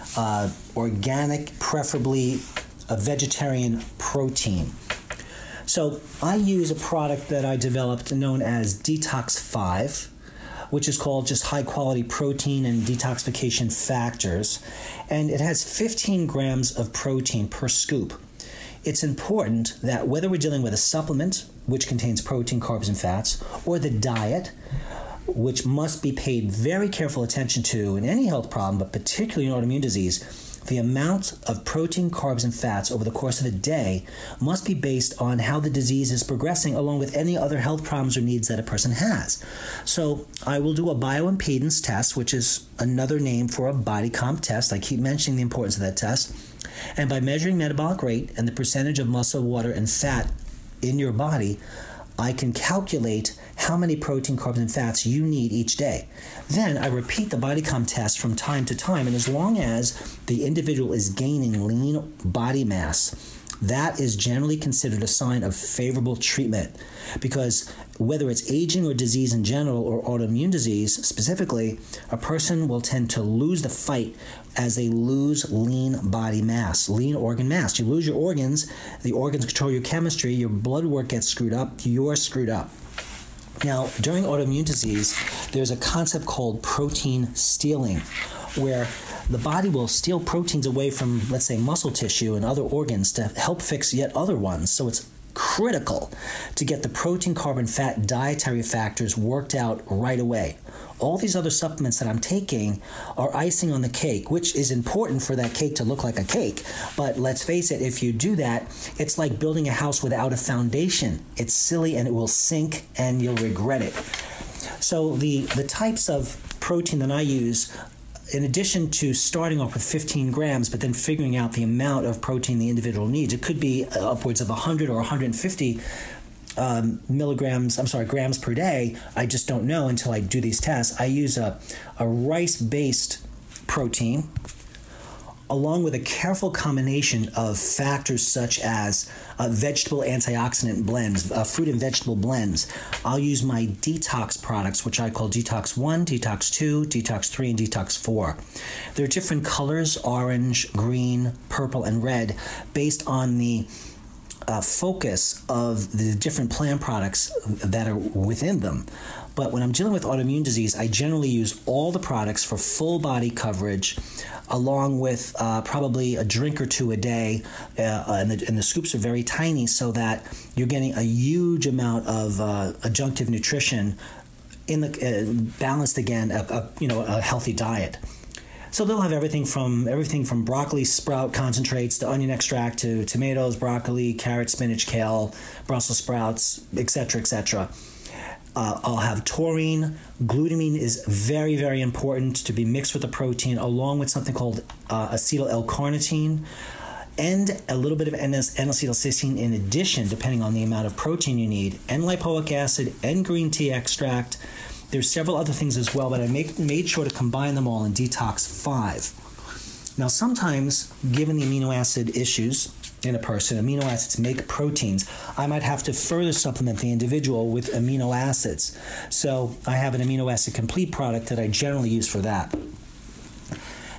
organic, preferably a vegetarian protein. So I use a product that I developed known as Detox 5, which is called just high-quality protein and detoxification factors, and it has 15 grams of protein per scoop. It's important that whether we're dealing with a supplement, which contains protein, carbs, and fats, or the diet, which must be paid very careful attention to in any health problem, but particularly in autoimmune disease, the amount of protein, carbs, and fats over the course of a day must be based on how the disease is progressing, along with any other health problems or needs that a person has. So I will do a bioimpedance test, which is another name for a body comp test. I keep mentioning the importance of that test. And by measuring metabolic rate and the percentage of muscle, water, and fat in your body, I can calculate how many protein, carbs, and fats you need each day. Then I repeat the body comp test from time to time, and as long as the individual is gaining lean body mass, that is generally considered a sign of favorable treatment, because whether it's aging or disease in general or autoimmune disease specifically, a person will tend to lose the fight as they lose lean body mass, lean organ mass. You lose your organs, the organs control your chemistry, your blood work gets screwed up, you're screwed up. Now, during autoimmune disease, there's a concept called protein stealing, where the body will steal proteins away from, let's say, muscle tissue and other organs to help fix yet other ones. So it's critical to get the protein, carbon, fat dietary factors worked out right away. All these other supplements that I'm taking are icing on the cake, which is important for that cake to look like a cake. But let's face it, if you do that, it's like building a house without a foundation. It's silly and it will sink and you'll regret it. So the types of protein that I use, in addition to starting off with 15 grams, but then figuring out the amount of protein the individual needs, it could be upwards of 100 or 150 grams per day. I just don't know until I do these tests. I use a rice-based protein along with a careful combination of factors such as vegetable antioxidant blends, fruit and vegetable blends. I'll use my detox products, which I call Detox 1, Detox 2, Detox 3, and Detox 4. There are different colors, orange, green, purple, and red, based on the focus of the different plant products that are within them. But when I'm dealing with autoimmune disease, I generally use all the products for full body coverage, along with probably a drink or two a day, and the scoops are very tiny, so that you're getting a huge amount of adjunctive nutrition in the balanced again, a healthy diet. So they'll have everything from broccoli sprout concentrates to onion extract to tomatoes, broccoli, carrot, spinach, kale, Brussels sprouts, etc., etc. I'll have taurine. Glutamine is very, very important to be mixed with the protein, along with something called acetyl L-carnitine, and a little bit of N-acetylcysteine in addition, depending on the amount of protein you need, and lipoic acid, and green tea extract. There's several other things as well, but I made sure to combine them all in Detox 5. Now, sometimes, given the amino acid issues in a person, amino acids make proteins, I might have to further supplement the individual with amino acids. So I have an amino acid complete product that I generally use for that.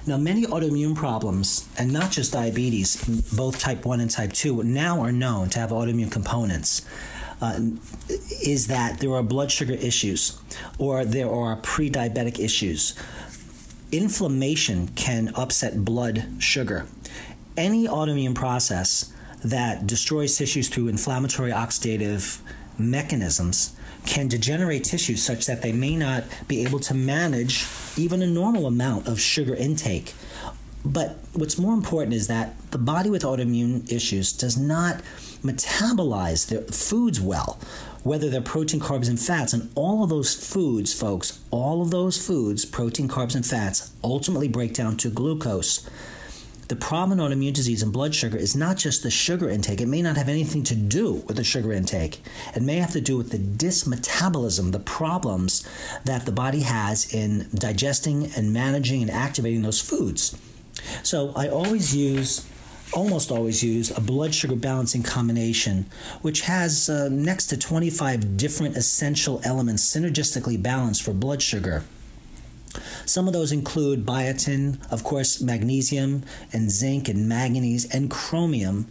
Now, many autoimmune problems, and not just diabetes, both type 1 and type 2, now are known to have autoimmune components. Is that there are blood sugar issues or there are pre-diabetic issues. Inflammation can upset blood sugar. Any autoimmune process that destroys tissues through inflammatory oxidative mechanisms can degenerate tissues such that they may not be able to manage even a normal amount of sugar intake. But what's more important is that the body with autoimmune issues does not metabolize their foods well, whether they're protein, carbs, and fats. And all of those foods, folks, all of those foods, protein, carbs, and fats, ultimately break down to glucose. The problem in autoimmune disease and blood sugar is not just the sugar intake. It may not have anything to do with the sugar intake. It may have to do with the dysmetabolism, the problems that the body has in digesting and managing and activating those foods. So I almost always use a blood sugar balancing combination, which has next to 25 different essential elements synergistically balanced for blood sugar. Some of those include biotin, of course, magnesium and zinc and manganese and chromium,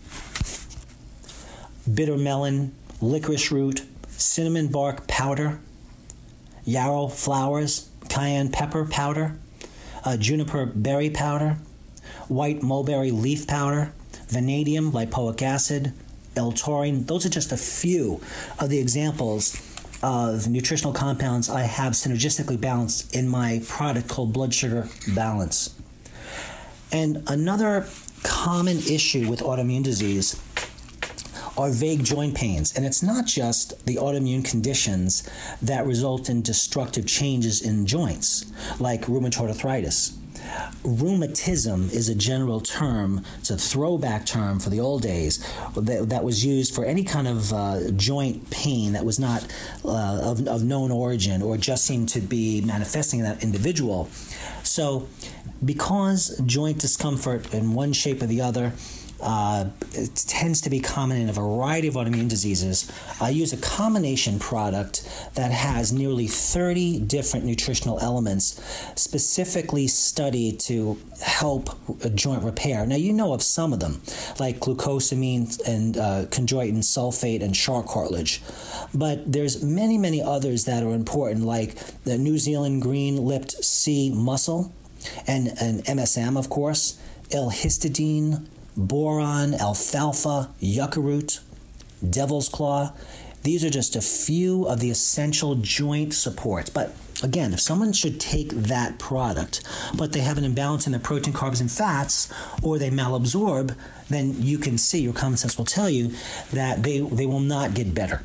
bitter melon, licorice root, cinnamon bark powder, yarrow flowers, cayenne pepper powder, juniper berry powder, white mulberry leaf powder, vanadium, lipoic acid, L-taurine. Those are just a few of the examples of nutritional compounds I have synergistically balanced in my product called Blood Sugar Balance. And another common issue with autoimmune disease are vague joint pains. And it's not just the autoimmune conditions that result in destructive changes in joints, like rheumatoid arthritis. Rheumatism is a general term. It's a throwback term for the old days that was used for any kind of joint pain that was not of known origin or just seemed to be manifesting in that individual. So because joint discomfort in one shape or the other it tends to be common in a variety of autoimmune diseases, I use a combination product that has nearly 30 different nutritional elements specifically studied to help joint repair. Now, you know of some of them, like glucosamine and chondroitin sulfate and shark cartilage. But there's many, many others that are important, like the New Zealand green-lipped sea mussel and MSM, of course, L-histidine, boron, alfalfa, yucca root, devil's claw. These are just a few of the essential joint supports. But again, if someone should take that product, but they have an imbalance in their protein, carbs, and fats, or they malabsorb, then you can see, your common sense will tell you that they will not get better.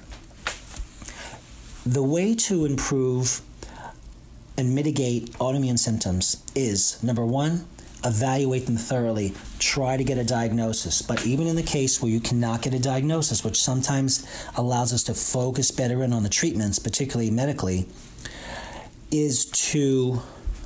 The way to improve and mitigate autoimmune symptoms is, number one, evaluate them thoroughly. Try to get a diagnosis. But even in the case where you cannot get a diagnosis, which sometimes allows us to focus better in on the treatments, particularly medically, is to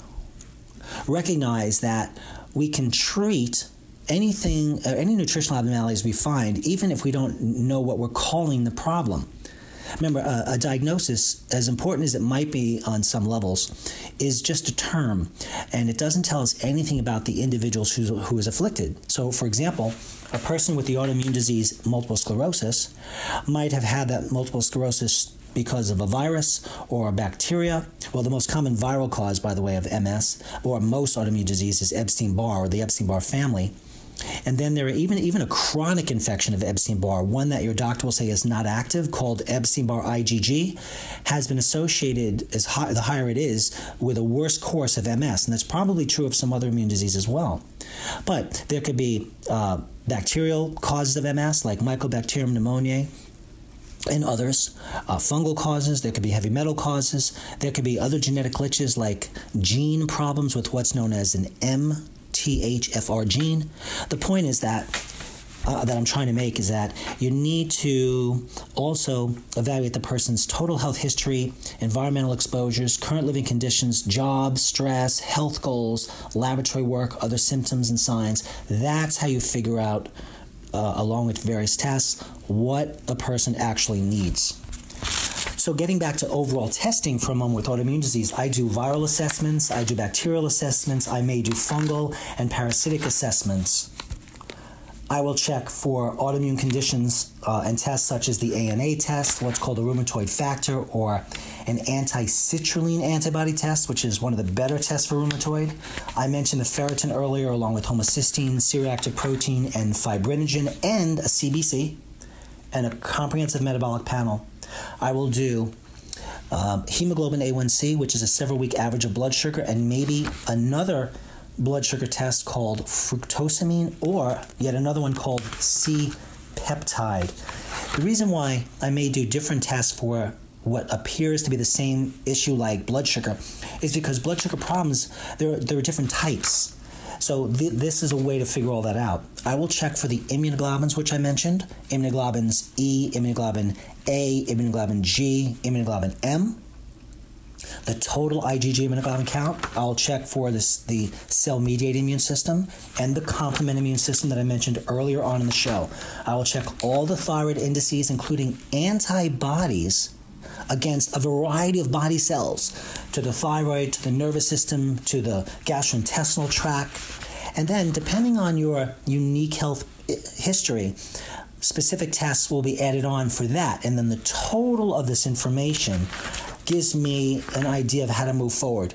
recognize that we can treat anything, any nutritional abnormalities we find, even if we don't know what we're calling the problem. Remember, a diagnosis, as important as it might be on some levels, is just a term, and it doesn't tell us anything about the individual who is afflicted. So, for example, a person with the autoimmune disease multiple sclerosis might have had that multiple sclerosis because of a virus or a bacteria. Well, the most common viral cause, by the way, of MS or most autoimmune disease is Epstein-Barr or the Epstein-Barr family. And then there are even a chronic infection of Epstein-Barr, one that your doctor will say is not active, called Epstein-Barr IgG, has been associated, the higher it is, with a worse course of MS. And that's probably true of some other immune disease as well. But there could be bacterial causes of MS, like Mycobacterium pneumoniae, and others, fungal causes. There could be heavy metal causes. There could be other genetic glitches like gene problems with what's known as an MTHFR gene. The point is that I'm trying to make is that you need to also evaluate the person's total health history, environmental exposures, current living conditions, jobs, stress, health goals, laboratory work, other symptoms and signs. That's how you figure out, along with various tests, what a person actually needs. So getting back to overall testing for a moment with autoimmune disease, I do viral assessments, I do bacterial assessments, I may do fungal and parasitic assessments. I will check for autoimmune conditions and tests such as the ANA test, what's called a rheumatoid factor, or an anti-citrulline antibody test, which is one of the better tests for rheumatoid. I mentioned the ferritin earlier, along with homocysteine, C-reactive protein, and fibrinogen, and a CBC, and a comprehensive metabolic panel. I will do hemoglobin A1C, which is a several-week average of blood sugar, and maybe another blood sugar test called fructosamine, or yet another one called C-peptide. The reason why I may do different tests for what appears to be the same issue like blood sugar is because blood sugar problems, there are different types. So this is a way to figure all that out. I will check for the immunoglobulins, which I mentioned, immunoglobulins E, immunoglobulin A, immunoglobulin G, immunoglobulin M. The total IgG immunoglobulin count, I'll check for the cell-mediated immune system and the complement immune system that I mentioned earlier on in the show. I will check all the thyroid indices, including antibodies against a variety of body cells, to the thyroid, to the nervous system, to the gastrointestinal tract. And then, depending on your unique health history, specific tests will be added on for that. And then the total of this information gives me an idea of how to move forward.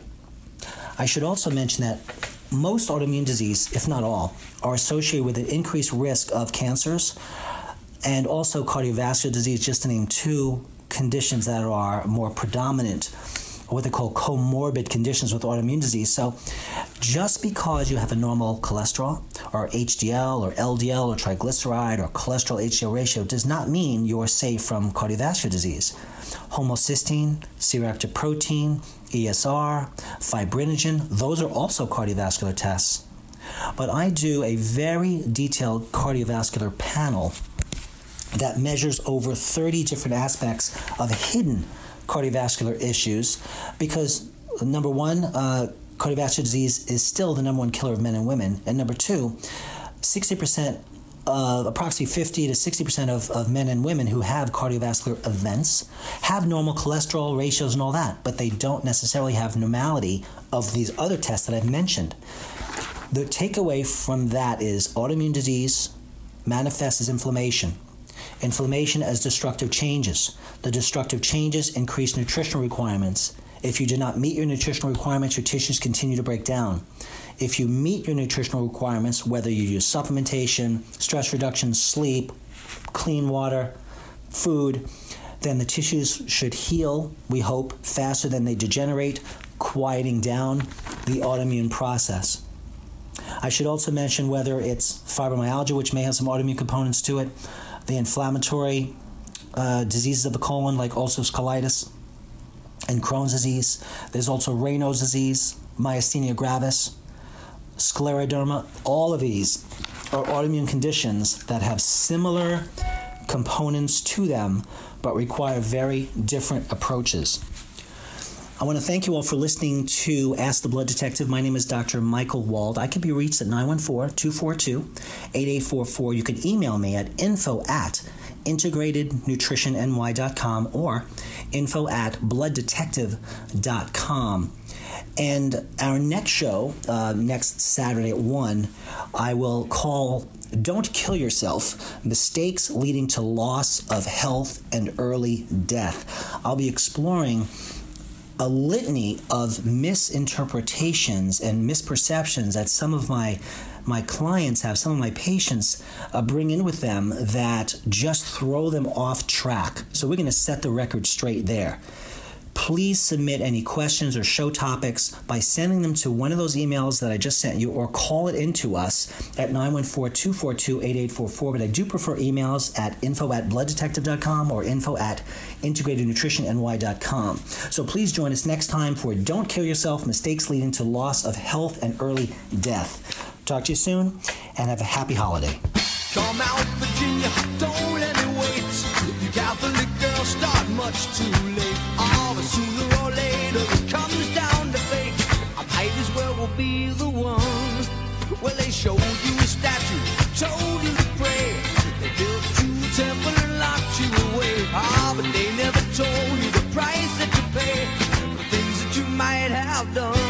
I should also mention that most autoimmune disease, if not all, are associated with an increased risk of cancers and also cardiovascular disease, just to name two conditions that are more predominant, what they call comorbid conditions with autoimmune disease. So just because you have a normal cholesterol or HDL or LDL or triglyceride or cholesterol HDL ratio does not mean you're safe from cardiovascular disease. Homocysteine, C-reactive protein, ESR, fibrinogen, those are also cardiovascular tests. But I do a very detailed cardiovascular panel that measures over 30 different aspects of hidden cardiovascular issues because, number one, cardiovascular disease is still the number one killer of men and women. And number two, 60%, approximately 50 to 60% of men and women who have cardiovascular events have normal cholesterol ratios and all that, but they don't necessarily have normality of these other tests that I've mentioned. The takeaway from that is autoimmune disease manifests as inflammation. Inflammation as destructive changes. The destructive changes increase nutritional requirements. If you do not meet your nutritional requirements, your tissues continue to break down. If you meet your nutritional requirements, whether you use supplementation, stress reduction, sleep, clean water, food, then the tissues should heal, we hope, faster than they degenerate, quieting down the autoimmune process. I should also mention whether it's fibromyalgia, which may have some autoimmune components to it, the inflammatory diseases of the colon like ulcerative colitis and Crohn's disease. There's also Raynaud's disease, myasthenia gravis, scleroderma. All of these are autoimmune conditions that have similar components to them but require very different approaches. I want to thank you all for listening to Ask the Blood Detective. My name is Dr. Michael Wald. I can be reached at 914-242-8844. You can email me at info@integratednutritionny.com or info@blooddetective.com. And our next show, next Saturday at 1, I will call Don't Kill Yourself, Mistakes Leading to Loss of Health and Early Death. I'll be exploring a litany of misinterpretations and misperceptions that some of my clients have, some of my patients bring in with them that just throw them off track. So we're going to set the record straight there. Please submit any questions or show topics by sending them to one of those emails that I just sent you or call it into us at 914-242-8844. But I do prefer emails at info@blooddetective.com or info@integratednutritionny.com. So please join us next time for Don't Kill Yourself, Mistakes Leading to Loss of Health and Early Death. Talk to you soon and have a happy holiday. Come out, Virginia, don't let me wait. You Catholic girls start much too late. Oh, but sooner or later it comes down to fate. I might as well be the one. Well, they showed you a statue, told you to pray. They built you a temple and locked you away. Ah, but they never told you to might have done.